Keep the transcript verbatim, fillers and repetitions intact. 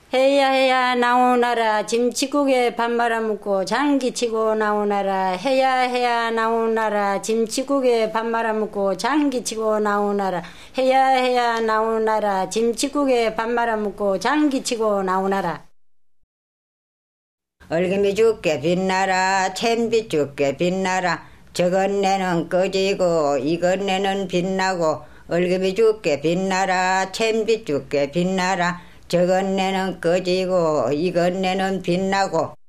해야 해야 나오나라 김치국에 밥 말아먹고 장기치고 나오나라. 해야 해야 나오나라 김치국에 밥 말아먹고 장기치고 나오나라. 해야 해야 나오나라 김치국에 밥 말아먹고 장기치고 나오나라. 얼금이 죽게 빛나라 챔비 죽게 빛나라. 저건 내는 꺼지고 이건 내는 빛나고. 얼금이 죽게 빛나라 챔비 죽게 빛나라. 저건 내는 꺼지고 이건 내는 빛나고.